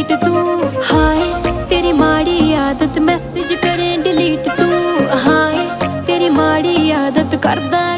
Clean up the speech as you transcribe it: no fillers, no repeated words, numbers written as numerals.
Treat तू। हाय तेरी माड़ी आदत मैसेज करें डिलीट तू। हाय तेरी माड़ी आदत करदा